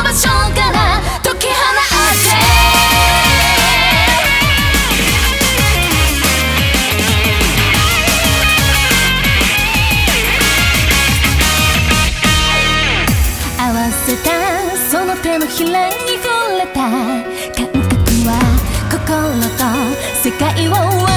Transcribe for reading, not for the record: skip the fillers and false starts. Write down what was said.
場所から解き放って合わせたその手のひらに触れた感覚は心と世界を